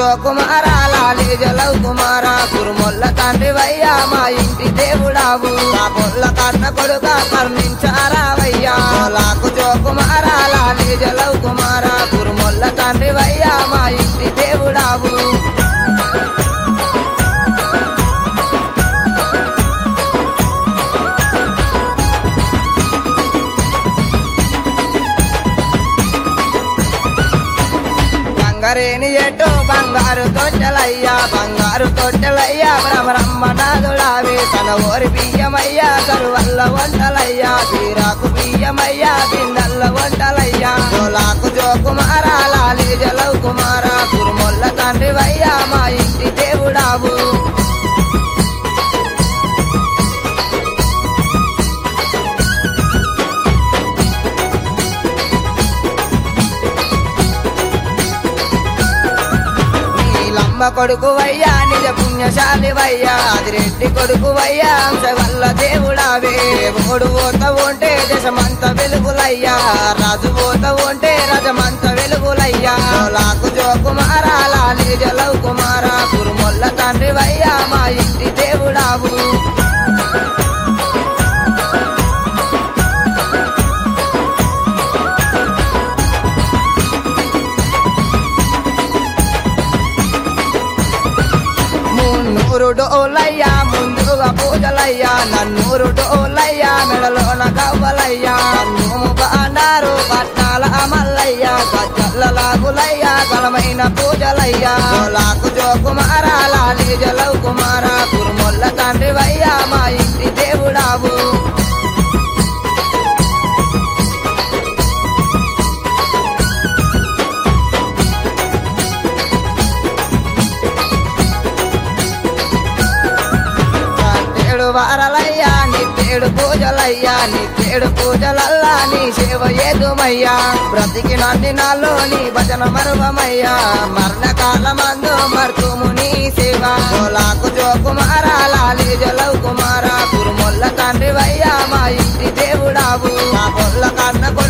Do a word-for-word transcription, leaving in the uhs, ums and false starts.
కుమారా లాలి జలవు కుమారా కురుమొల్ల తండ్రి వయ్యా మా ఇంటి దేవుడావు నా పొల్ల కన్న కొడుక కర్ణించారావయ్యా లాకు జో కుమారా లాలి జలవు కుమారా కురుమొల్ల తండ్రి వయ్యా మా ఇంటి దేవుడావు రేణి ఎటు బంగారు తొట్టెలయ్యా బంగారు తొట్టెలయ్యా బ్రహ్మరమ్మ నాదుడావి తన ఓరి బియ్యమయ్యా కరువల్ల వంటలయ్యా తీరాకు బియ్యమయ్యా బిందల్ల వంటలయ్యా లాకు జో కుమారా లాలి జలవు కుమారా కురుమొల్ల తండ్రి వయ్యా మా ఇంటి దేవుడావు అమ్మ కొడుకు వయ్యా నిజ పుణ్యశాలి వయ్యా అదిరెడ్డి కొడుకు వయ్యా అంశ వల్ల దేవుడావే ఓడు పోత ఉంటే దశమంత వెలుగులయ్యా రాజు పోత ఉంటే రజమంత వెలుగులయ్యా లాకు జో కుమారా లాలి జలవు కుమారా కురుమొల్ల తండ్రి వయ్యా మా ఇంటి దేవుడావు నూరు డోలయ్యా ముందుగా పూజలయ్యా నన్నూరు డోలయ్యా మెడలోన కవ్వలయ్యా నూము బాండారు పట్నాల అమల్లయ్యా గజ్జల్ల లాగులయ్యా బలమైన పూజలయ్యా లాకు జో కుమారా లాలి జలవు కుమారా కురుమొల్ల తండ్రి వయ్యా మా ఇంటి దేవుడావు వారలయ్యా నీ పేడు పూజలయ్యా నీ పేడు పూజలల్లా నీ సేవ ఏదుమయ్యా బ్రతికి నంది నాలో నీ భజన మరువమయ్యా మరణకాలమందు మర్తుము నీ సేవ లాకు జో కుమారా లాలి జలవు కుమారా కురుమొల్ల తండ్రి వయ్యా మా ఇంటి దేవుడావు నా పొల్ల కన్న